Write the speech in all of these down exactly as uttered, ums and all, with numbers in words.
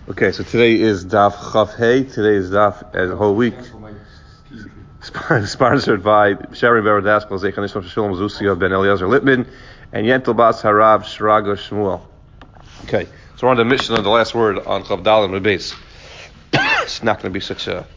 Okay, so today is Daf Chaf Hey. Today is Daf as a whole week. Sponsored by Sharon Baradaskel, Zechanishon Shalom Zusia Ben Eliezer Lippman, and Yentel Bas Harav Shraga Shmuel. Okay, so we're on the mission of the last word on Chav Dalim Rebbeis. It's not going to be such a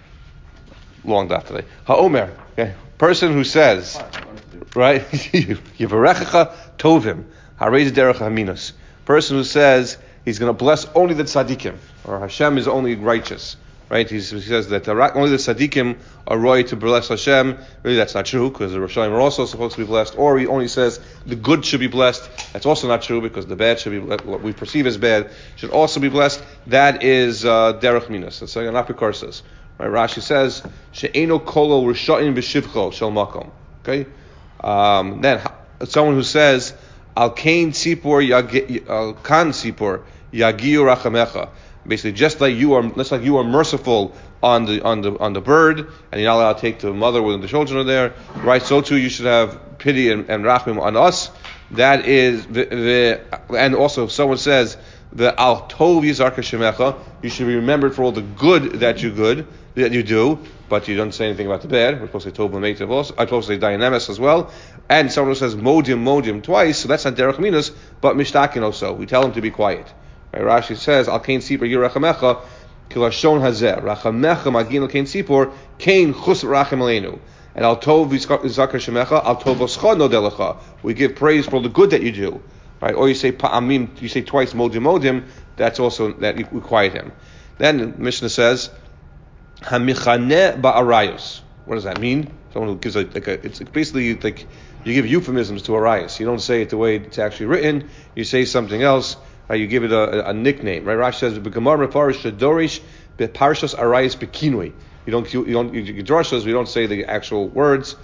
long daf today. HaOmer, okay, person who says, right? Yivarechecha Tovim Harei Derech Haminos. Person who says he's going to bless only the tzaddikim, or Hashem is only righteous, right? He's, he says that only the tzaddikim are right to bless Hashem. Really, that's not true, because the Rishonim are also supposed to be blessed. Or he only says the good should be blessed. That's also not true, because the bad should be, what we perceive as bad, should also be blessed. That is uh, derech minos. That's like an apikar says. Right? Rashi says she'eno kolo risha'in b'shivcho shel makom. Okay. Um, then someone who says al kain tzipor al kan tzipor yagiu rachamecha. Basically, just like you are, just like you are merciful on the on the on the bird, and you're not allowed to take the mother when the children are there, right? So too, you should have pity and, and rachmim on us. That is the, the and also if someone says the al tov yizarka shemecha, you should be remembered for all the good that you good that you do, but you don't say anything about the bad. We're supposed to say tov b'meitiv also. I'm supposed to say dynamis as well. And someone who says modim modim twice, so that's not derech minas, but mishtakin also. We tell him to be quiet. Right? Rashi says al kain sipor yirachamecha kilashon hazeh rachamecha magin al kain sipor kain chus rachem aleinu. And al tov yizakar shemecha al tov oscha nodelecha. We give praise for the good that you do. Right? Or you say pa'amim, you say twice modim modim. That's also that we quiet him. Then the Mishnah says hamichane ba'arayos. What does that mean? Someone who gives a, like a, it's basically like you give euphemisms to arayos. You don't say it the way it's actually written. You say something else. Right? You give it a, a, a nickname. Right? Rashi says b'gemar mefarish shadorish beparshas arayos bekinui. You don't you don't you drashas. We don't say the actual words.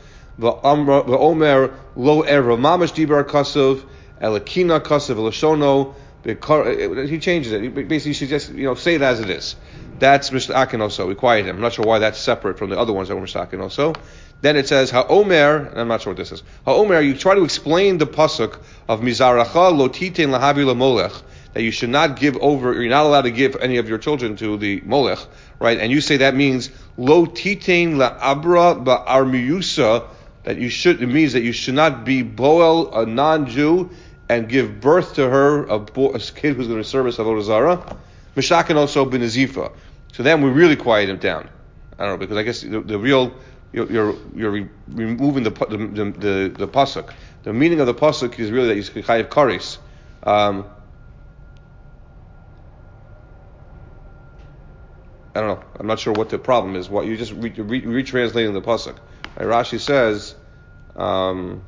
V'omer lo erev mamash dibar kasav elakina kasav elashono. He changes it. He basically, should just you know say it as it is. That's mishtakin also. We quiet him. I'm not sure why that's separate from the other ones that were mishtakin also. Then it says ha'omer, and I'm not sure what this is. Ha'omer, you try to explain the pasuk of mizaracha lo titein lahavi lamolech, that you should not give over, you're not allowed to give any of your children to the molech, right? And you say that means lo titein la'abra ba'armiyusa, that you should, it means that you should not be boel, a non-Jew, and give birth to her, a, boy, a kid who's going to service Avodah Zarah. Mishakin also bin Nazifa. So then we really quiet him down. I don't know, because I guess the, the real, you're, you're, you're re- removing the, the, the, the, the pasuk. The meaning of the pasuk is really that he's chayiv kares. Um, I don't know. I'm not sure what the problem is. What you just re- re- retranslating the pasuk. Right? Rashi says, um,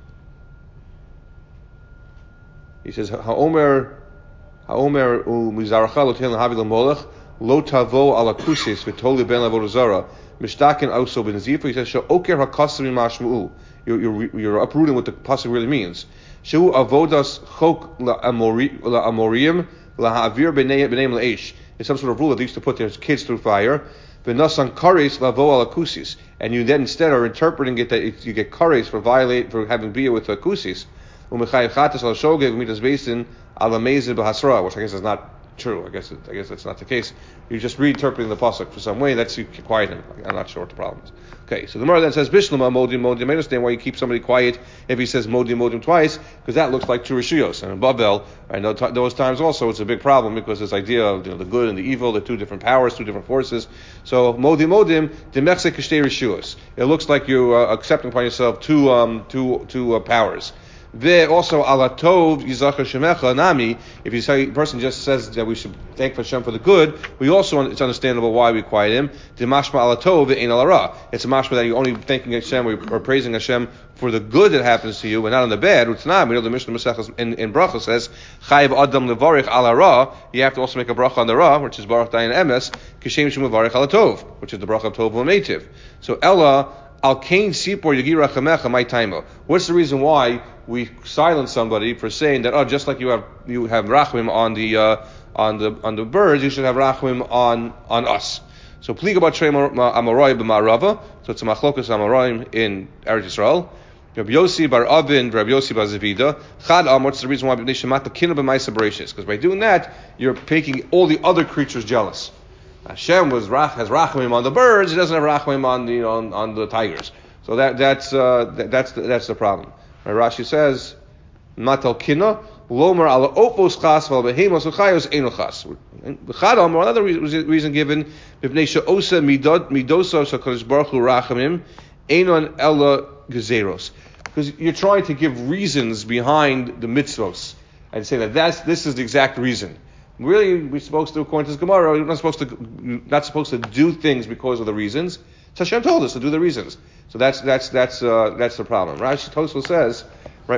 he says, "Ha'omer, ha'omer u mizaracha lo ten lahavi lamolech lo tavo ala kusis v'toli ben avodah zara mishtakin also ben zifa." He says, "She'oker hakasim mashmu'u." You're you're you're uprooting what the pasuk really means. She'u avodas chok la'amorim lahavir b'nei b'neim la'esh. It's some sort of rule that they used to put their kids through fire. V'nasan kares lavo ala kusis, and you then instead are interpreting it that you get kares for violate for having beer with a kusis. Which I guess is not true. I guess it, I guess that's not the case. You're just reinterpreting the pasuk for some way. That's you can quiet him. I'm not sure what the problem is. Okay, so the Gemara then says Bishlama modim modim. I understand why you keep somebody quiet if he says modim modim twice, because that looks like two rishuyos. And in Babel, I know t- those times also it's a big problem because this idea of you know, the good and the evil, the two different powers, two different forces. So modim modim demechse kishtei rishuyos. It looks like you're uh, accepting upon yourself two um two two uh, powers. There also alatov yizachar shemecha nami. If you say a person just says that we should thank Hashem for the good, we also it's understandable why we quiet him. Dimashma alatov ve'ein alara. It's a mashma that you're only thanking Hashem or praising Hashem for the good that happens to you, and not on the bad. It's not. We know the Mishnah Masechah in, in Bracha says chayiv adam levarich alara. You have to also make a bracha on the ra, which is baruch dayan emes kishem shem levarich alatov, which is the bracha of tov v'meitiv. So Ella. Al kain sipor yagir rachamecha my taimo. What's the reason why we silence somebody for saying that? Oh, just like you have you have rachmim on the uh, on the on the birds, you should have rachmim on on us. So pliga bat shrei amorai b'ma'arava. So it's a machlokas amoraim in Eretz Yisrael. Rabbi Yossi bar Avin, Rabbi Yossi bar Zavida. Chad Amor. It's the reason why Bnei Shemat Kina b'Maisa Bereshis. Because by doing that, you're making all the other creatures jealous. Hashem was has rachamim on the birds. He doesn't have rachamim on the on, on the tigers. So that that's uh, that, that's the, that's the problem. Right, Rashi says, "Matal kina lomer ala opos chas val behemos uchayos enochas." Chadam, or another reason given, b'nei she'osa midot midosa shakadosh baruch hu rachamim enon ela gezeros. Because you're trying to give reasons behind the mitzvos and say that that's this is the exact reason. Really, we're supposed to, according to this Gemara, we're not supposed to not supposed to do things because of the reasons. So Hashem told us to do the reasons. So that's that's that's uh, that's the problem. Rashi Tosfos says, right?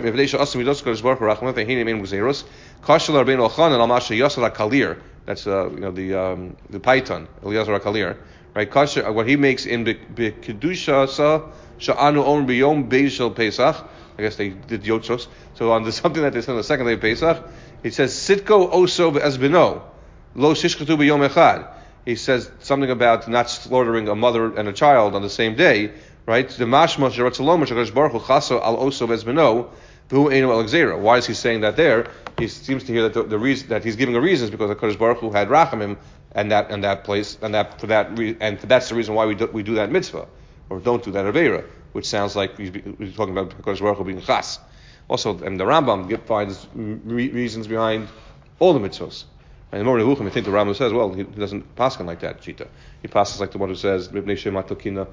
That's uh, you know the um, the Python Eliezer Kalir, right? Kasher, what he makes in Kedusha sa sha'anu on biyom beishel Pesach. I guess they did yotzos. So on the something that they said on the second day of Pesach. He says, Sitko oso be'ezbino, lo shishkatu b'yom echad. He says something about not slaughtering a mother and a child on the same day, right? The mashma sheratzalom shakadosh baruch hu chaso al oso be'ezbino, v'hu einu el gzeira. Why is he saying that there? He seems to hear that the, the reason that he's giving a reason is because the Kadosh Baruch Hu had rachamim and that and that place and that for that re, and that's the reason why we do, we do that mitzvah or don't do that avera, which sounds like he's, he's talking about Kadosh Baruch Hu being chas. Also, and the Rambam finds re- reasons behind all the mitzvahs. And the Moreh Nevuchim, I think the Rambam says, well, he doesn't paskin like that, Chita. He passes like the one who says, B'nei Shemat Tokina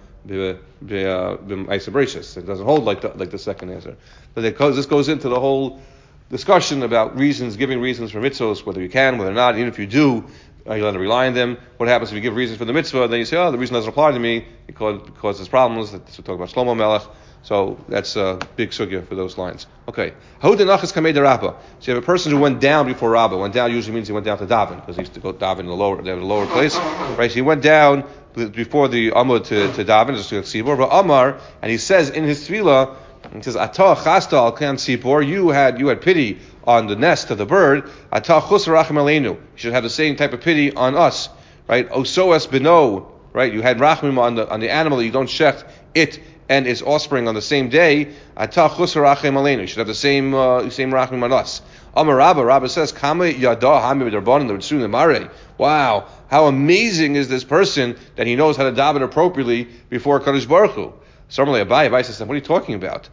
b'Maisa Bereshis. It doesn't hold like the, like the second answer. But it goes, this goes into the whole discussion about reasons, giving reasons for mitzvahs, whether you can, whether not. Even if you do, uh, you'll have to rely on them. What happens if you give reasons for the mitzvah, then you say, oh, the reason doesn't apply to me because it causes problems. That's what we talk about Shlomo Melech. So that's a big sugya for those lines. Okay. So you have a person who went down before Rabbah. Went down usually means he went down to daven, because he used to go daven in the lower, they have a lower place. Right? So he went down before the Amud to, to daven, just to Tzibor. But Amar, and he says in his tefillah, he says, Atah chasta al kan tzibor, you had you had pity on the nest of the bird. Atah chus rachem aleinu, you should have the same type of pity on us. Right? Osoas beno, right? You had rachmim on the on the animal, you don't shech it and its offspring on the same day. Atah chus rachem aleinu, you should have the same uh, same rachmim on us. Amar Rabba, Rabba says, Kama yada hami b'darbanan l'ritzun l'marei. Wow, how amazing is this person that he knows how to daven appropriately before Kadosh Baruch Hu. Certainly, Abai, Abai says, what are you talking about?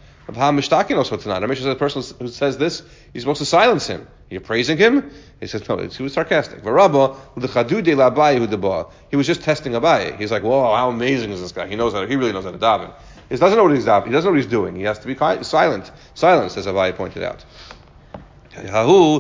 The person who says this, he's supposed to silence him. You're praising him? He says, no, he was sarcastic. He was just testing Abai. He's like, whoa, how amazing is this guy? He knows how to, he really knows how to daven. He doesn't know what he's davening. He doesn't know what he's doing. He has to be silent. Silence, as Abai pointed out. Again,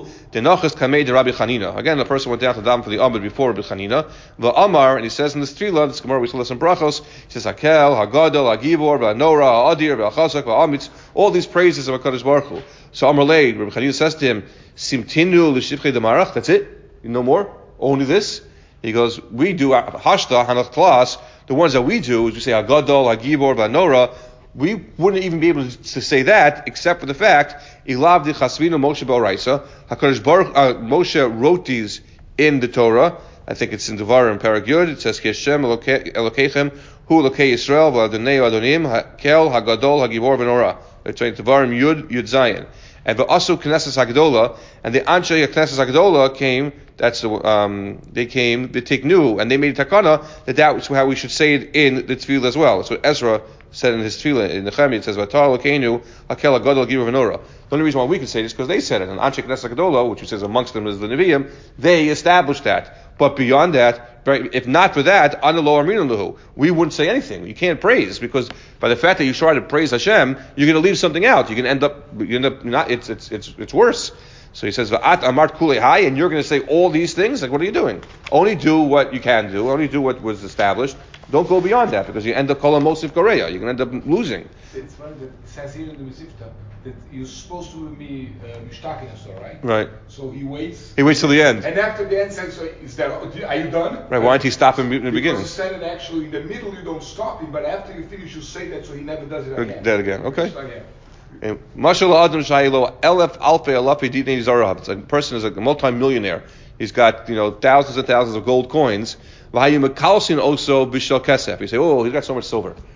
the person went down to daven for the Amud before Rabbi Chanina. The Amar, and he says in the Tefillah, this Gemara we saw this in Brachos, he says Hakel, Hagadol, Hagibor, Ha'nora, Ha'adir, Ha'chazak, Ha'amitz, all these praises of HaKadosh Baruch Hu. So Amar Lei, Rabbi Chanina says to him, Simtinu l'shivchei demarach, that's it? No more? Only this? He goes, we do Hashta, Hanach Klas, the ones that we do is we say Hagadol, Hagibor, Ha'nora. We wouldn't even be able to say that except for the fact Ilav di Chasvinu Moshe B'Oraisa. HaKadosh Baruch uh, Moshe wrote these in the Torah. I think it's in Devarim and Parak Yud. It says Ki Hashem Elokeichem Hu Elokei Yisrael V'Adonai Adonim Kel Hagadol Hagibor B'Nora. It's in Devarim Yud Yud Zayin. And V'Asu Knesses Hagdola, and the Anshe Knesses Hagdola came. That's the um, they came the Tiknu, and they made takana that that was how we should say it in the Tefillah as well. That's what Ezra said in his Tefillah in Nehemiah. It says V'Atar Elokeinu Hakel Hagadol Hagibor B'Nora. The only reason why we can say this is because they said it. And Anshe Knesses Hagdola, which says amongst them is the Nevi'im, they established that. But beyond that, if not for that, we wouldn't say anything. You can't praise, because by the fact that you try to praise Hashem, you're going to leave something out. You're going to end up, you end up not. It's it's it's it's worse. So he says, "Va'at amart kulei hai," and you're going to say all these things. Like, what are you doing? Only do what you can do. Only do what was established. Don't go beyond that, because you end up calling Mosif Korea. You're going to end up losing. It's funny that it says here in the Mesivta that you're supposed to be mishtakin, uh, right? Right. So he waits. He waits till the end. And after the end, says, so "Is that? Are you done?" Right. Why don't he stop him in the beginning? Because he said it actually in the middle. You don't stop him, but after you finish, you say that, so he never does it again. That again. Okay. Again. It's a person is a multi-millionaire. He's got, you know, thousands and thousands of gold coins. Also, you say, oh, he's got so much silver.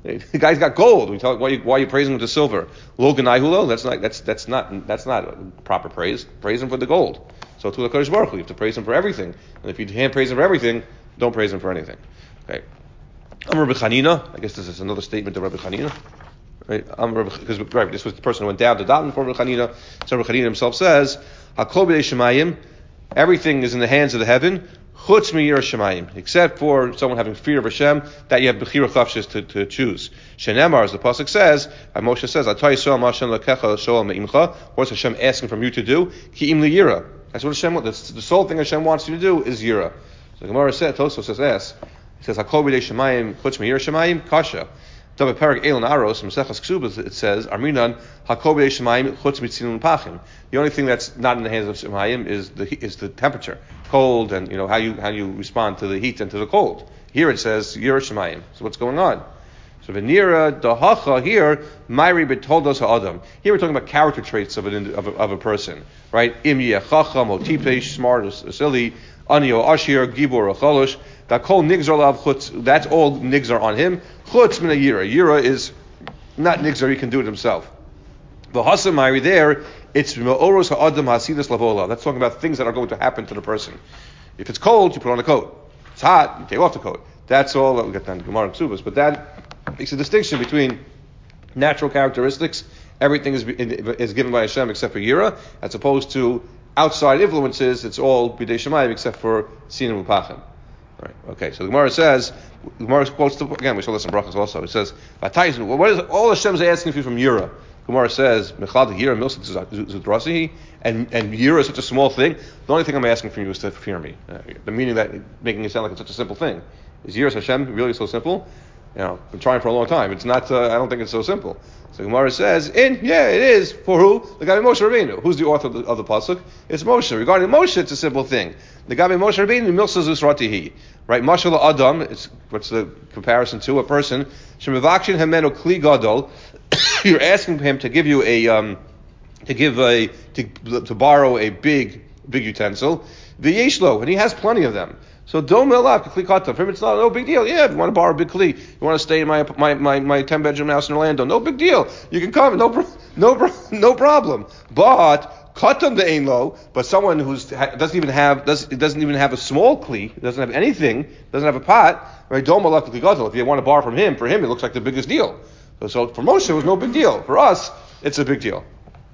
The guy's got gold. We tell why you, why are you praising him with the silver? Lo ganayhulo. That's not that's that's not that's not proper praise. Praise him for the gold. So to the Kodesh Baruch Hu, you have to praise him for everything. And if you can't praise him for everything, don't praise him for anything. Okay. Amar Rabbi Chanina. I guess this is another statement of Rabbi Chanina. Right? Amar because right, this was the person who went down to Daven for Rabbi Chanina. So Rabbi Chanina himself says, Hakol b'dei Shemayim. Everything is in the hands of the heaven. Chutz mi yirah Shemayim, except for someone having fear of Hashem, that you have bechira chavshis to, to choose. Shenemar, as the pasuk says, Moshe says, Atay Yisrael Hashem lekecha shoel me'imcha. What's Hashem asking from you to do? Ki im liyira. That's what Hashem wants. The sole thing Hashem wants you to do is yira. So the Gemara said, Tosfos says, yes. He says, Hakol b'dei Shemayim, chutz mi yirah Shemayim, kasha. David Perak Elon Aros from Seches Ksubas it says Arminan Hakol b'dei Shemayim chutz mitzilun pachim. The only thing that's not in the hands of Shemayim is the is the temperature, cold, and you know how you how you respond to the heat and to the cold. Here it says Yirah Shemayim. So what's going on? So Venira Dahacha here Myri betoldos ha'adam. Here we're talking about character traits of an of a, of a person, right? Im yechacham otipesh, smart or silly, ani o ashir, gibor or chalosh. That kol nigzar lav chutz. That's all nigzar on him. Chutz min a yira. Yira is not nigzar. He can do it himself. The hasamari there, it's me'oros ha'adam hasidas lavola. That's talking about things that are going to happen to the person. If it's cold, you put on a coat. If it's hot, you take off the coat. That's all. We'll get down to Gemara and Ksubas, but that makes a distinction between natural characteristics. Everything is is given by Hashem except for yira, as opposed to outside influences. It's all b'dei Shemayim except for sinum upachim. Right. Okay. So the Gemara says, the Gemara quotes the, again. We saw this in Brachos also. It says, well, "What is all Hashem's asking for you from Yira?" Gemara says, "Mechad Yira milsa zudrasihi," and and Yira is such a small thing. The only thing I'm asking from you is to fear me. Uh, the meaning that making it sound like it's such a simple thing is Yira Hashem really so simple? You know, I've been trying for a long time. It's not. Uh, I don't think it's so simple. So Gemara says, "In yeah, it is for who? The guy Moshe Rabbeinu. Who's the author of the, of the pasuk? It's Moshe. Regarding Moshe, it's a simple thing. The guy Moshe Rabbeinu milsa zusratihi. Right? Mashal Adam. It's what's the comparison to a person? Shemavakshin hemenu kli gadol. You're asking him to give you a um, to give a to, to borrow a big big utensil. V'yeshlo, and he has plenty of them. So dom elav kli kata. For him, it's not no big deal. Yeah, if you want to borrow a big kli, you want to stay in my my my, my ten bedroom house in Orlando, no big deal. You can come, no no no problem. But katan the ein lo, but someone who's doesn't even have does doesn't even have a small kli, doesn't have anything, doesn't have a pot. Right? Dom elav kli kata. If you want to borrow from him, for him it looks like the biggest deal. So, so for Moshe it was no big deal. For us, it's a big deal.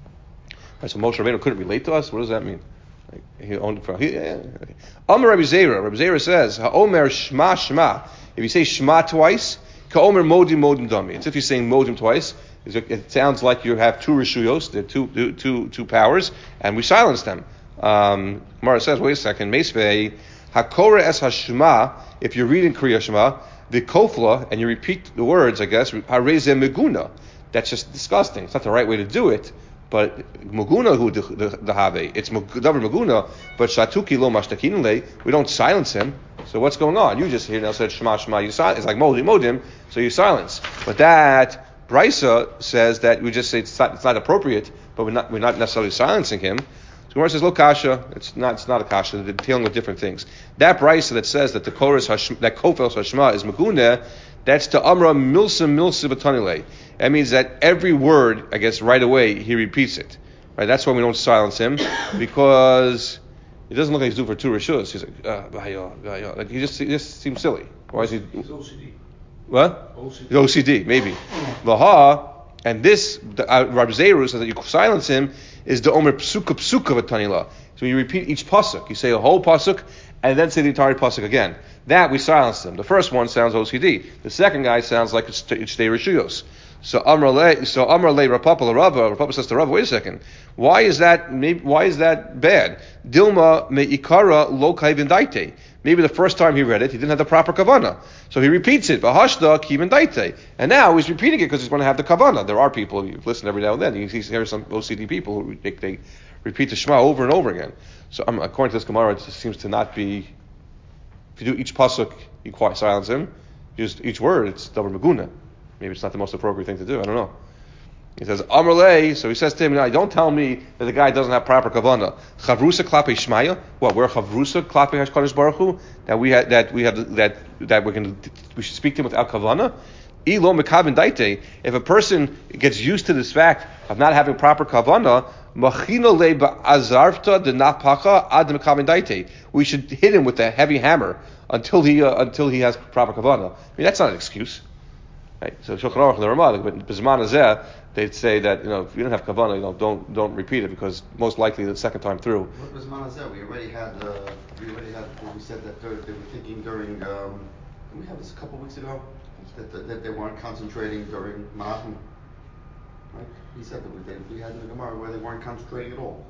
Right, so Moshe Rabbeinu couldn't relate to us. What does that mean? Like, he owned it for. He, yeah, okay. Amar Rabbi Zera. Rabbi Zera says, "Ha'omer shma shma." If you say shma twice, ka'omer modim modim dami. It's if you're saying modim twice. It sounds like you have two rishuyos, the two, two, two, two powers, and we silence them. Um, Gemara says, "Wait a second, meisvei hakora es hashma." If you're reading Kriya Shema, the kofla, and you repeat the words, I guess, hareze meguna. That's just disgusting. It's not the right way to do it. But Maguna who the have it's davar Maguna, but Shatuki lo mashtakin le, we don't silence him. So what's going on? You just here now said Shema Shema, you silence. It's like modim modim, so you silence. But that Brisa says that we just say it's not, it's not appropriate, but we're not we're not necessarily silencing him. So Gemara says lo kasha, it's not it's not a kasha. They're dealing with different things. That Brisa that says that the chorus that kofel hashma is Maguna, that's to Amra milsa milsa batanile. That means that every word, I guess, right away he repeats it. Right? That's why we don't silence him, because it doesn't look like he's doing for two rishus. He's like, ah, bayo, bayo. Like he just he just seems silly. Why is he? He's O C D. What? O C D. He's O C D, maybe. Laha, and this uh, Rab Zeru says that you silence him is the Omer psuka psuka v'tanila. So you repeat each pasuk. You say a whole pasuk and then say the entire pasuk again. That we silence them. The first one sounds O C D. The second guy sounds like it's Shtei Rishuyos. So Amar Le, so Amar Le Rapapa Rava, Rapapa says to Rava, wait a second. Why is that? Maybe, why is that bad? Dilma me ikara lo kaiven daite. Maybe the first time he read it, he didn't have the proper kavana, so he repeats it. V'hashda kiven daite, and now he's repeating it because he's going to have the kavana. There are people you listen every now and then. You see, hear some O C D people who they, they repeat the Shema over and over again. So um, according to this Gemara, it just seems to not be. If you do each pasuk, you quiet silence him. Just each word, it's davar meguna. Maybe it's not the most appropriate thing to do. I don't know. He says, Amrlei, so he says to him, now, don't tell me that the guy doesn't have proper kavanah. Chavrusa klape shmaya? What, we're chavrusa klape hashkadosh baruch hu? That we had, that we have, that, that we're going to, we should speak to him without kavanah? Ilo mekavin daite. If a person gets used to this fact of not having proper kavana, machino le ba'azarvta de napacha ad mekavin daite. We should hit him with a heavy hammer until he uh, until he has proper kavana. I mean, that's not an excuse. Right? So Shulchan Aruch and the Ramah, but Bizman Azeh, they'd say that, you know, if you don't have kavanah, you know, don't don't repeat it, because most likely the second time through. What was Bizman Azeh? We already had uh, we already had we said that they were thinking during um, did we have this a couple of weeks ago that, that, that they weren't concentrating during Malachim. Right? He said that they, we had in the Gemara where they weren't concentrating at all.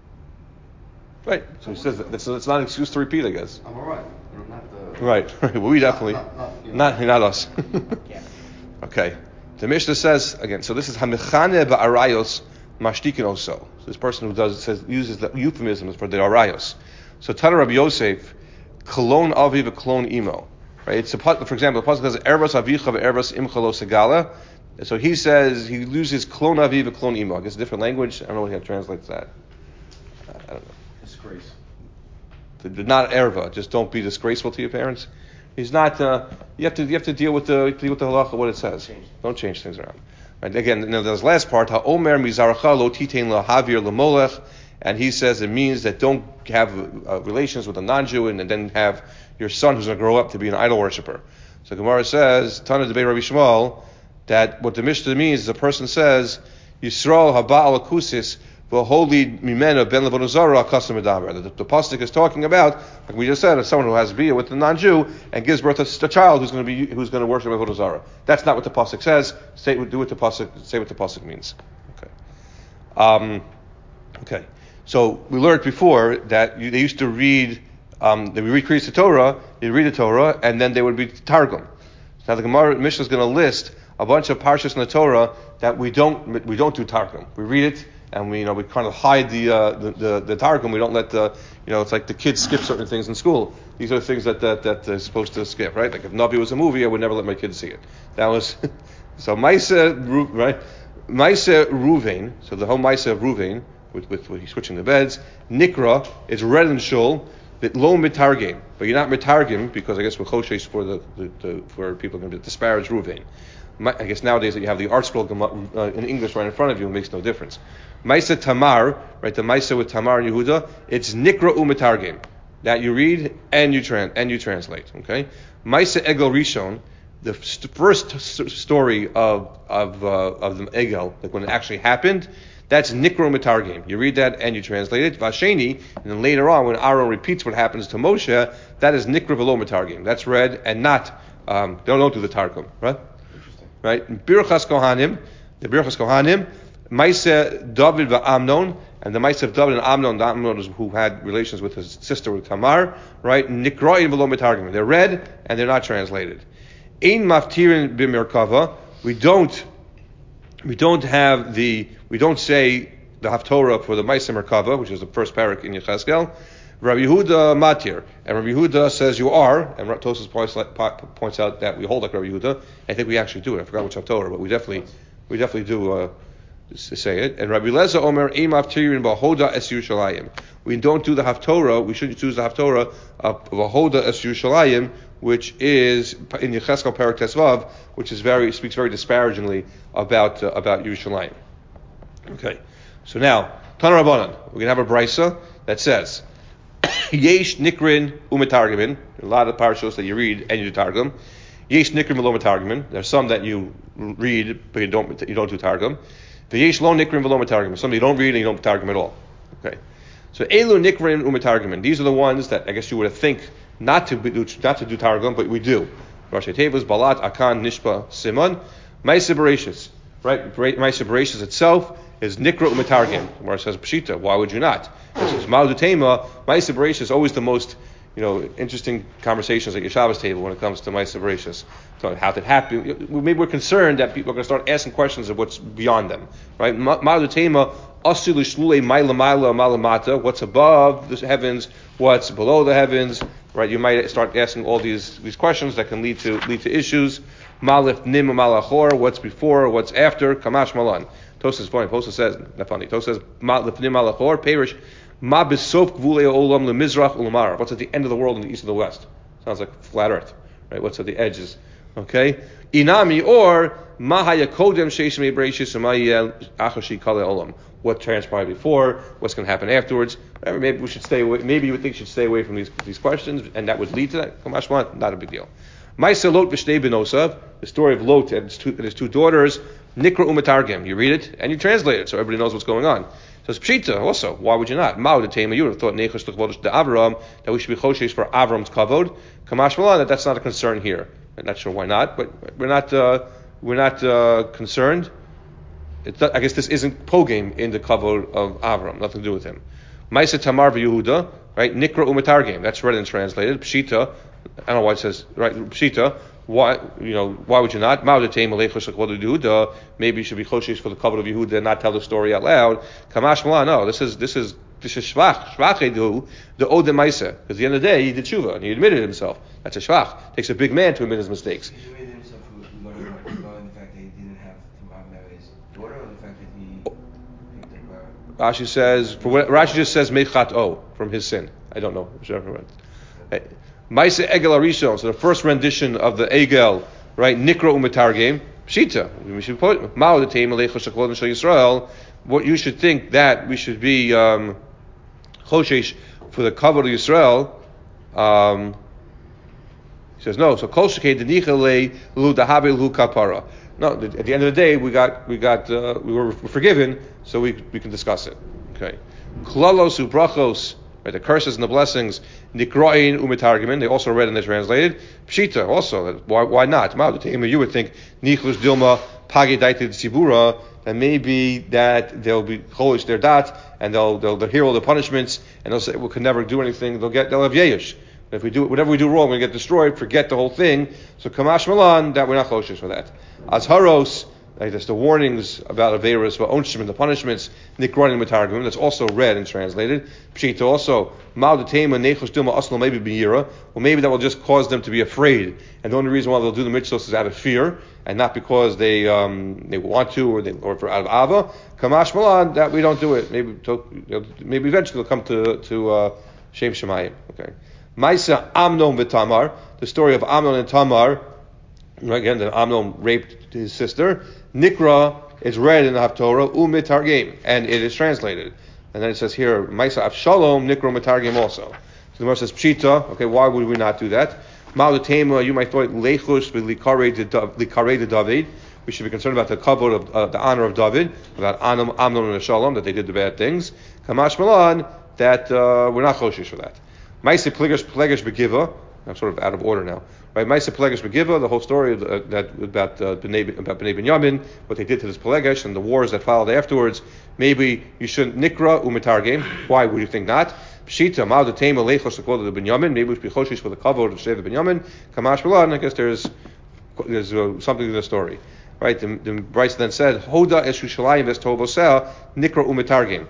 Right. So he says that it's, it's not an excuse to repeat, I guess. I'm all right. Not the, right. Right. Well, we definitely not not, you know. not, not us. Yeah. Okay. The Mishnah says again. So this is hamichane ba'arayos mashtikin oso. So this person who does says uses the euphemisms for the arayos. So Tana Rabbi Yosef, kolon aviv kolon imo. Right. It's a, for example, the pasuk says erbas avicha ve'erbas imcha lo segala. So he says he uses kolon aviv kolon imo. I guess a different language. I don't know how to translate that. I don't know. Disgrace. Not erva. Just don't be disgraceful to your parents. He's not. Uh, you have to. You have to deal with the deal with the halacha, what it says. Change. Don't change things around. Right. Again, you know, there's the last part. Ha'omer mizarcha lo titein lahavir lemolech, and he says it means that don't have uh, relations with a non-Jew and, and then have your son who's going to grow up to be an idol worshiper. So Gemara says, Tana debate Rabbi Shmuel, that what the Mishnah means is a person says Yisrael haba al kusis. The the, the pasuk is talking about, like we just said, as someone who has bia with the non-Jew and gives birth to a child who's going to be who's going to worship avodah zarah. That's not what the pasuk says. Say do what the pasuk say what the pasuk means. Okay. Um, okay. So we learned before that you, they used to read. Um, they would read Kriyas Torah. They read the Torah, and then they would be Targum. Now the Gemara Mishnah is going to list a bunch of parshas in the Torah that we don't we don't do Targum. We read it. And we, you know, we kind of hide the, uh, the the the Targum. We don't let the, you know, it's like the kids skip certain things in school. These are the things that that that they're supposed to skip, right? Like if Navi was a movie, I would never let my kids see it. That was so Maisa, right? Maisa Ruvain. So the whole Maisa of Ruvain with with, with he's switching the beds. Nikra is read in shul. That lo mitargim, but you're not mitargim because I guess we're choshesh for the, the, the for people are going to disparage Ruvain. I guess nowadays that you have the art scroll uh, in English right in front of you, it makes no difference. Maisa Tamar, right? The Maisa with Tamar and Yehuda, it's Nikra u'metargim, that you read and you trans and you translate. Okay. Maisa Egel Rishon, the st- first st- story of of uh, of the Egel, like when it actually happened, that's Nikra u'metargim. You read that and you translate it. Vasheni, and then later on when Aaron repeats what happens to Moshe, that is Nikra v'lo metargim. That's read and not um, don't don't do the Targum, right? Right, Birchas Kohanim, the Birchas Kohanim, Maisa David v'Amnon, and the Maisa of David and Amnon, the Amnon who had relations with his sister with Tamar, right? Nikra'im v'lo metargim. They're read and they're not translated. Ein maftirin b'merkava. We don't, we don't have the, we don't say the Haftorah for the Maisa Merkava, which is the first parak in Yechezkel. Rabbi Yehuda matir, and Rabbi Yehuda says you are, and Tosfos points, points out that we hold like Rabbi Yehuda. I think we actually do it. I forgot which Haftorah, but we definitely, we definitely do uh, say it. And Rabbi Leza Omer Eimaf Tirin Bahoda Es Yerushalayim. We don't do the Haftorah. We should choose the Haftorah of Bahoda Es Yerushalayim, which is in Yechezkel Parak Tesvav, which is very speaks very disparagingly about uh, about Yerushalayim. Okay, so now Tana Rabbanan, we're gonna have a brisa that says. Yesh Nikrin Umetargimin. A lot of parashos that you read and you do Targum. Yesh Nikrin V'lo Metargimin. There's some that you read but you don't you don't do Targum. The Yesh Lo Nikrin V'lo Metargimin. Some you don't read and you don't Targum at all. Okay. So Elu Nikrin Umetargimin. These are the ones that I guess you would think not to do not to do Targum, but we do. Rashi Tevus, Balat, Akan, Nishpa, Simon, Ma'aseh Bereshis. Right? Ma'aseh Bereshis itself is Nikra Umetargim. Where it says Pshita. Why would you not? It says Ma'adutema. Ma'aseh Bereshis is always the most, you know, interesting conversations at your Shabbos table when it comes to Ma'aseh Bereshis. So how did it happen? Maybe we're concerned that people are going to start asking questions of what's beyond them. Right? Ma'adutema. Asu l'shlulei ma'ila ma'ila ma'lamata. What's above the heavens? What's below the heavens? Right? You might start asking all these these questions that can lead to lead to issues. Ma'lif nim ma'lachor. What's before? What's after? Kamash malan. Tosas is funny. Tosas says not funny. Tosas says ma'lif nim ma'lachor. Perish ma besof gvulei olam lemizrach ulamar. What's at the end of the world in the east and the west? Sounds like flat Earth. Right? What's at the edges Okay, inami or mahaya kodem sheishmei breishis umayel achashi kale olam. What transpired before? What's going to happen afterwards? Whatever, maybe we should stay away. Maybe you would think you should stay away from these these questions, and that would lead to that. Kamashma, not a big deal. Ma'aseh Lot v'shnei benosav, the story of Lot and his two, and his two daughters. Nikra umatargim. You read it and you translate it, so everybody knows what's going on. So it's pshita also. Why would you not? Ma'u the tema. You would have thought nechos l'chvodesh de Avram, that we should be choshesh for Avram's kavod. Kamash malan, that that's not a concern here. I'm not sure why not, but we're not uh, we're not uh, concerned. It's not, I guess this isn't pogame in the kavod of Avram. Nothing to do with him. Ma'aseh Tamar v'Yehuda, right? Nikra umatargim. That's read and translated. Pshita. I don't know why it says right. Pshita. Why, you know, why would you not? Maybe you should be choshesh for the kavod of Yehuda and not tell the story out loud. Kamash Malan, no, this is this is this is shvach. Shvach edu the ode ma'aseh. Because at the end of the day, he did tshuva and he admitted himself. That's a shvach. It takes a big man to admit his mistakes. He admitted himself regarding the fact that he didn't have to marry his daughter, or the fact that he picked up. Rashi says, for what, Rashi just says mechat o from his sin. I don't know. Ma'aseh Egel Arishon, so the first rendition of the Egel, right? Nikra u'metargim, pshita. We should put Ma'u the Teim Alecha Shekvodin Shel Yisrael. What you should think that we should be um, choshesh for the kavod of Yisrael. Um, he says no. So Kol Shekei Denicha Le Lu Dahabe Lu Kapara. No, at the end of the day, we got we got uh, we were forgiven, so we we can discuss it. Okay. Klalos ubrachos. Right, the curses and the blessings, nikrain umitargimin, they also read and they translated. Pshita, also, why why not? You would think nichlus dilma pagi daiti tzibura, that maybe that they'll be cholish their dat and they'll, they'll they'll hear all the punishments and they'll say we can never do anything. They'll get they'll have yeyish. If we do whatever we do wrong, we get destroyed. Forget the whole thing. So kamash malan, that we're not cholish for that. Azharos. Like there's the warnings about Averis, about Onshim and the punishments, Nikronim Matargum, that's also read and translated. Pshita also, Mal the Tema, Nechos Dilma Aslo maybe Biyira, well maybe that will just cause them to be afraid. And the only reason why they'll do the mitzvahs is out of fear, and not because they um, they want to or they or for out of Ava. Kamash Malan, that we don't do it. Maybe to, maybe eventually they'll come to to uh, Shem Shemayim. Okay. Maisa Amnon v'Tamar, the story of Amnon and Tamar. Again, that Amnon raped his sister. Nikra is read in the Haftorah, u'mitargim, and it is translated. And then it says here, Maisa Avshalom, Nikra mitargim also. So the Gemara says, Pshita, okay, why would we not do that? Ma'al you might thought, Lechus v'likarei de David. We should be concerned about the kavod of uh, the honor of David, about Amnon and Shalom, that they did the bad things. Kamash Malan, that uh, we're not choshish for that. Maisa Plegesh Plegesh Begiva, I'm sort of out of order now. Right, Maisa Pelegesh Begiva, the whole story of the, uh, that about uh, Bnei about Bnei Binyamin, what they did to this Pelegesh and the wars that followed afterwards. Maybe you shouldn't nikra umitargim. Why would you think not? Pshita ma'al detema leichos lekol the Binyamin. Maybe we should be choshish for the kavod of Sheva Binyamin. Kamash Malan. I guess there's there's uh, something in the story. Right, the, the Bryce then said Hoda es Yushalayim es tovosel nikra umitargim.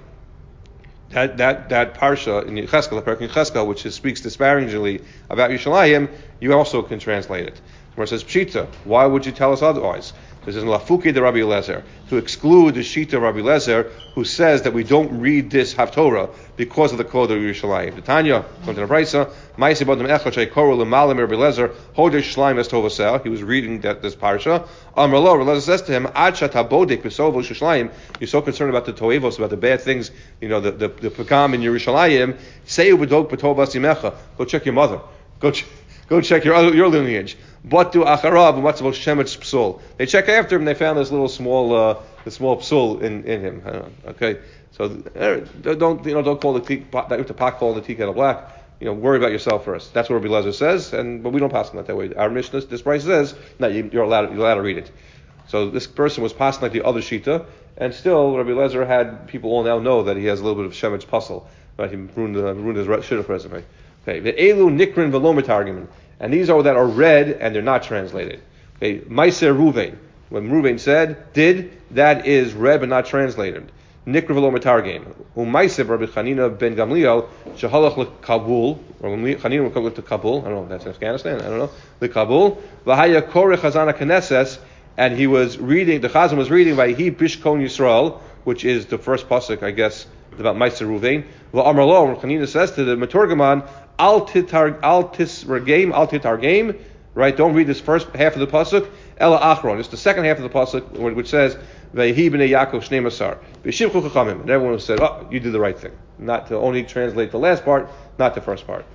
That that that parsha in Yecheskel, the parak in Yecheskel, which is, speaks disparagingly about Yushalayim, you also can translate it. Where it says Pshita, why would you tell us otherwise? This is Lafuki de Rabbi Lezer, to exclude the Shita of Rabbi Lezer, who says that we don't read this Haftorah because of the code of Yerushalayim. The Tanya, according to the Brisa, Ma'aseh Bodem Echad Sheikoru L'Malim Rabbi Lezer, Hodesh Shalaim Es Tovasel. He was reading that this parsha. Amar Lo, Rabbi Lezer says to him, Ad Shat Habodek B'Sovo Shushalayim. You're so concerned about the Toevos, about the bad things, you know, the the, the Pekam in Yerushalayim. Say Ubedok B'Tovas Yimecha. Go check your mother. Go check. Go check your your lineage. But do acharav what's about shemetz psul. They check after him. And they found this little small, uh, the small psul in, in him. Okay, so uh, don't you know? Don't call the tea, the pot call the tea kettle black. You know, worry about yourself first. That's what Rabbi Lezer says, and but we don't pass on that that way. Our Mishnah, this price says, no, you, you're allowed you're allowed to read it. So this person was passing like the other shita, and still Rabbi Lezer had people all now know that he has a little bit of shemetz puzzle. Right, he ruined, uh, ruined his shita resume. Okay, the elu nikrin velomitargimin, and these are that are read and they're not translated. Okay, Maiser Ruvain, when Ruvain said did, that is read but not translated. Nikra velomitargim. Umaiser Rabbi Chanina ben Gamliel shahalach leKabul, or Chanina went to Kabul. I don't know if that's in Afghanistan. I don't know the Kabul. V'haya koreh Chazana Knesses, and he was reading. The Chazan was reading by he Bishkon Yisrael, which is the first pasuk, I guess, about Maiser Ruvain. V'amar lo, Chanina says to the Meturgaman, Al titar al tis regame al titar game right? Don't read this first half of the pasuk. Ela achron. It's the second half of the pasuk which says Vehi b'nei Yaakov shnei masar. V'shivchu chachamim. And everyone said, oh, you did the right thing. Not to only translate the last part, not the first part.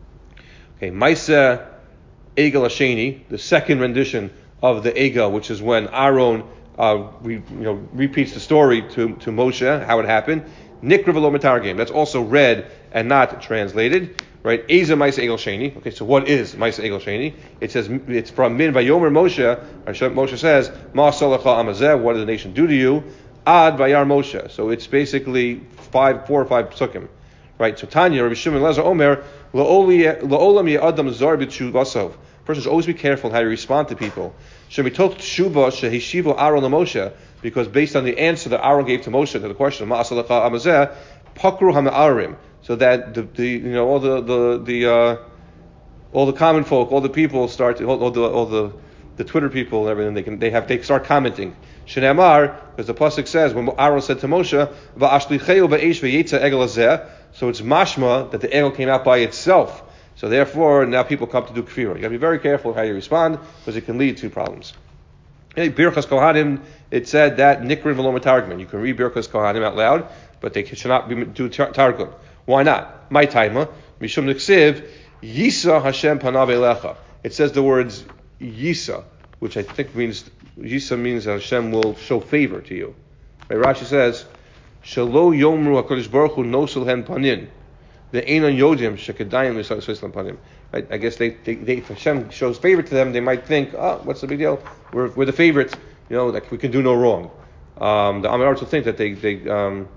Okay, Maisa Egel Hasheni, the second rendition of the Egel, which is when Aaron uh, re, you know, repeats the story to, to Moshe, how it happened. Nikra v'lo metargim. That's also read and not translated. Right? Eza Maisa Egel Sheni. Okay, so what is Maisa Egel Sheni? It says it's from Min Vayomer Moshe. Moshe says, Ma Salacha Amazeh. What did the nation do to you? Ad Vayar Moshe. So it's basically five, four or five psukim. Right? So Tanya, Rabbi Shimon Lezer Omer, La'olam Ya'adam Zar B'Tshuvasov. Person should always be careful how you respond to people. Shemitot Tshuva Sheheshivo Aaron LaMoshe, because based on the answer that Aaron gave to Moshe to the question, Ma Salacha Amazeh, Pakru HaMa'arim. So that the, the you know all the the, the uh, all the common folk, all the people start to, all, all the all the the Twitter people and everything, they can they have they start commenting. Shenamar, because the pasuk says when Aaron said to Moshe, Va'ashlicheu ba'esh v'yetza egel hazeh, so it's mashma that the egel came out by itself. So therefore now people come to do kfirah. You got to be very careful how you respond because it can lead to problems. Hey, Birchas Kohanim, it said that nikrin v'lo metargum. You can read Birchas Kohanim out loud, but they should not be do tar- targum. Why not? My taima, mishum niksiv, Yisa Hashem panav elecha. It says the words Yisa, which I think means Yisa means that Hashem will show favor to you. Right? Rashi says, Shalo yomru HaKadosh Baruch Hu nosel hen panin, the einon yodim shekadayim l'soslan panim. Right? I guess they, they, they, if Hashem shows favor to them, they might think, oh, what's the big deal? We're we're the favorites, you know, like we can do no wrong. Um, the Amar will think that they they um,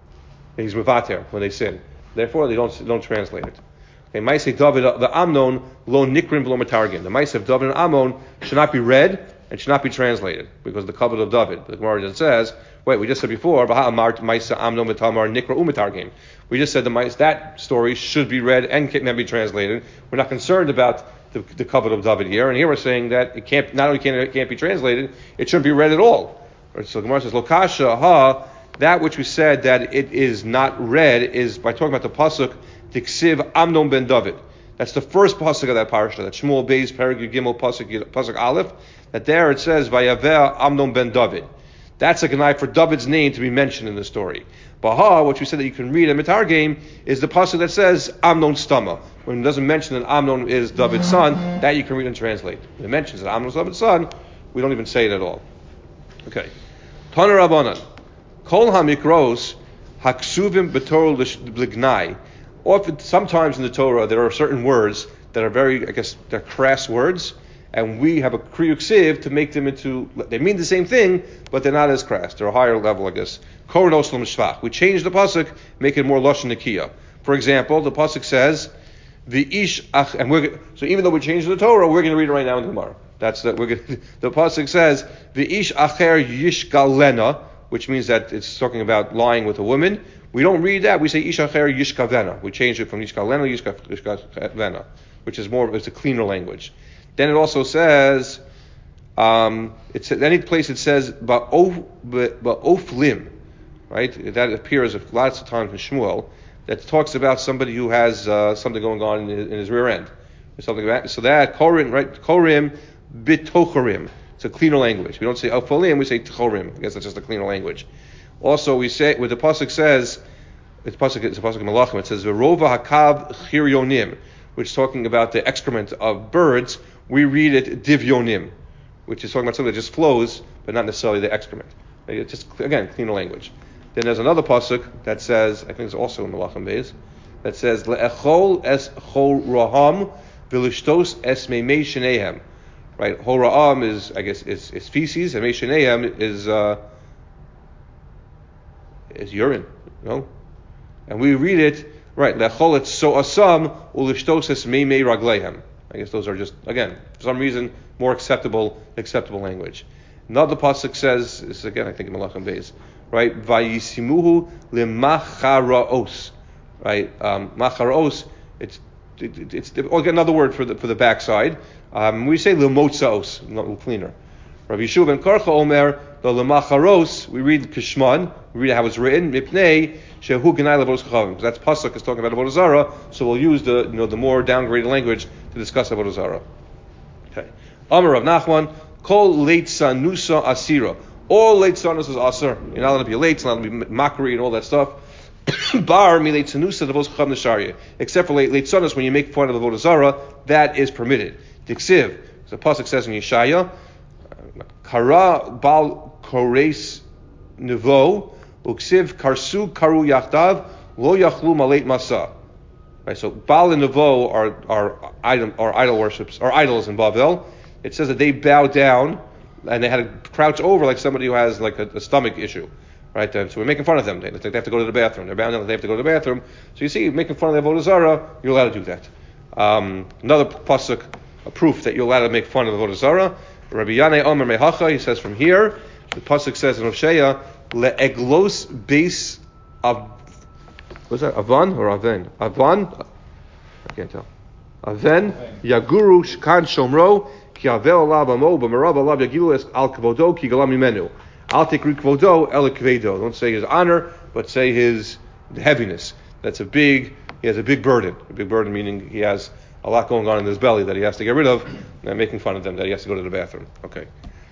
he's mevater when they sin. Therefore, they don't don't translate it. Okay, Maaseh David, the Amnon lo nikrim v'lo metargim. The Maaseh of David and Amnon should not be read and should not be translated because of the covenant of David. But the Gemara just says, wait, we just said before, Maaseh Amnon v'tamar nikra umetargim. We just said the Maaseh, that story should be read and can be translated. We're not concerned about the, the covenant of David here, and here we're saying that it can't not only can it can't be translated, it shouldn't be read at all. Right, so the Gemara says, Lokasha ha. That which we said that it is not read is by talking about the pasuk Tiksiv Amnon ben David. That's the first pasuk of that parasha. That Shmuel Beis Perek Gimel pasuk pasuk Aleph. That there it says Vayaver Amnon ben David. That's a gnai for David's name to be mentioned in the story. Baha, which we said that you can read in Mitargim, is the pasuk that says Amnon Stama. When it doesn't mention that Amnon is David's son, that you can read and translate. When it mentions that Amnon is David's son, we don't even say it at all. Okay. Tana Rabbanan. Kol hamikros haksuvim b'torah l'gnai. Often, sometimes in the Torah, there are certain words that are very, I guess, they're crass words, and we have a kriyuk siv to make them into. They mean the same thing, but they're not as crass. They're a higher level, I guess. Koronos l'mishvach. We change the pasuk, make it more lashon nekiya. For example, the pasuk says, "The ish ach," and we're so even though we changed the Torah, we're going to read it right now in the Gemara. That's that. We're going. The pasuk says, "The ish acher yishgalena." Which means that it's talking about lying with a woman. We don't read that. We say Ishacher Yishkavena. We change it from Yishkalena to Yishkavena, which is more, it's a cleaner language. Then it also says, um, it's any place it says Ba'oflim, right? That appears lots of times in Shmuel. That talks about somebody who has uh, something going on in his, in his rear end, or something like that. So that Korim, right? Korim Bitochorim. It's a cleaner language. We don't say Ofolim, we say Tchorim. I guess that's just a cleaner language. Also, we say, what the pasuk says, it's pasuk, it's a pasuk in Malachim, it says, Verova hakav chiryonim, which is talking about the excrement of birds. We read it divyonim, which is talking about something that just flows, but not necessarily the excrement. It's just, again, cleaner language. Then there's another pasuk that says, I think it's also in Malachim Beis, that says, Le'echol es chol raham v'lishtos es meimei shenehem. Right, Hora'am is, I guess, is, is feces, and Meshaneim is uh, is urine, you know? And we read it, right, Lechol et so asam, ulishtos es meimei ragleihem. I guess those are just, again, for some reason, more acceptable, acceptable language. Another pasuk says, this is again, I think in Malachim Beis, right, Vayisimuhu lemacharaos, right, um, macharaos, it's, it, it's, it's, again, another word for the, for the backside. Um, we say lemotzaos, not cleaner. Rabbi Yeshua ben Karcha Omer, the lemacharos, we read Kishman, we read how it's written, mipnei shehu genai lavodos chachavim. That's pasuk is talking about avodah zarah, so we'll use the you know the more downgraded language to discuss avodah zarah. Okay. Amar Rav Nachman, Kol late sanusa asira. All late sanus is asir. You're not allowed to be late. It's not allowed to be mockery and all that stuff. Bar mi late sanusa devos chacham nesharia. Except for late late sanus, when you make fun of the avodah zara, that is permitted. Diksiv. The pasuk says in Yeshaya, Kara bal kores nevo uksiv karsu karu yachdav lo yachlu maleit masa. Right. So Baal and Nevo are are idol are idol worships are idols in Bavel. It says that they bow down and they had to crouch over like somebody who has like a, a stomach issue, right? So we're making fun of them. They, they have to go to the bathroom. They're bound down. They have to go to the bathroom. So you see, making fun of the Avodah Zarah, you're allowed to do that. Um, another pasuk, a proof that you're allowed to make fun of the Avodah Zarah. Rabbi Yanai Omer Mehacha, he says from here, the pasuk says in Hosea, le'eglos beis av, what's that? Avan or Aven? Avan, I can't tell. Aven Yaguru Shkan Shomro Ki Avel Alav Amo B'Marav Alav Yagilu Es Al Kvodo Ki Galam Mimenu. I'll take Kvodo El Kvedo. Don't say his honor, but say his heaviness. That's a big. He has a big burden. A big burden meaning he has a lot going on in his belly that he has to get rid of. And I'm making fun of them that he has to go to the bathroom. Okay.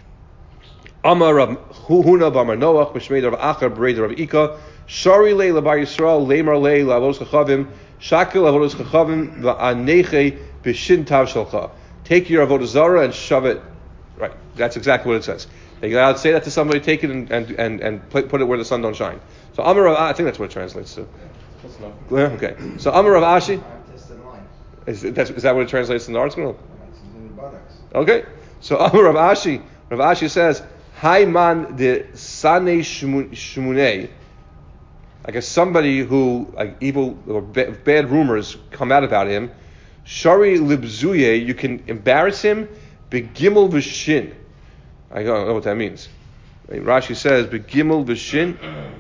Amar Rav Huna B'Amar Noach B'Shmei Rav Acher B'Rei Rav Ika Shari Le L'Bar Yisrael Leimar Le L'Avos Chachavim Shakil Avodos Chachavim V'Aneche B'Shin Tav Shalcha. Take your Avodah Zarah and shove it. Right. That's exactly what it says. They allowed to say that to somebody, take it and and and, and put, put it where the sun don't shine. So Amar Rav, I think that's what it translates to. That's enough. Clear? Okay. So Amar Rav Ashi. Is, that's, is that what it translates in the article? Okay. So Amar Rav Ashi. Rav Ashi says, Hayman de Sane Shmunei. I guess somebody who, like evil or ba- bad rumors come out about him. Shari libzuye, you can embarrass him. Begimel v'shin. I don't know what that means. Rashi says, Begimel v'shin.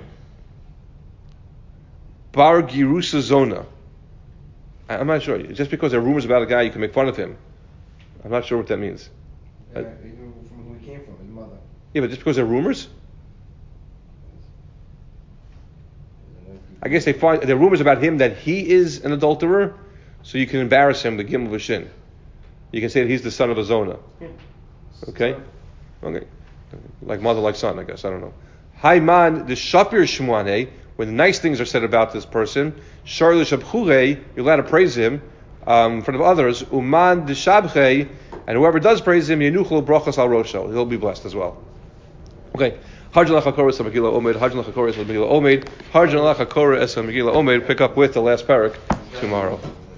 Bar girusa zona. I'm not sure. Just because there are rumors about a guy, you can make fun of him. I'm not sure what that means. Yeah, even from who he came from, his mother. Yeah, but just because there are rumors? I guess they find there are rumors about him that he is an adulterer, so you can embarrass him, the Gimel V'Shin. You can say that he's the son of a Zona. Okay? Okay. Like mother, like son, I guess. I don't know. Hayman, the Shapir Shmuane, when the nice things are said about this person, Shar L'Shabchure, you're allowed to praise him um, in front of others. Uman the Shabche, and whoever does praise him, Yenuchel Brachas Al Rosho, he'll be blessed as well. Okay. Harjan Lachakora es Megillah Omed, Harjan Lachakora es Megillah Omed, Harjan Lachakora es Megillah Omed. Pick up with the last parak tomorrow.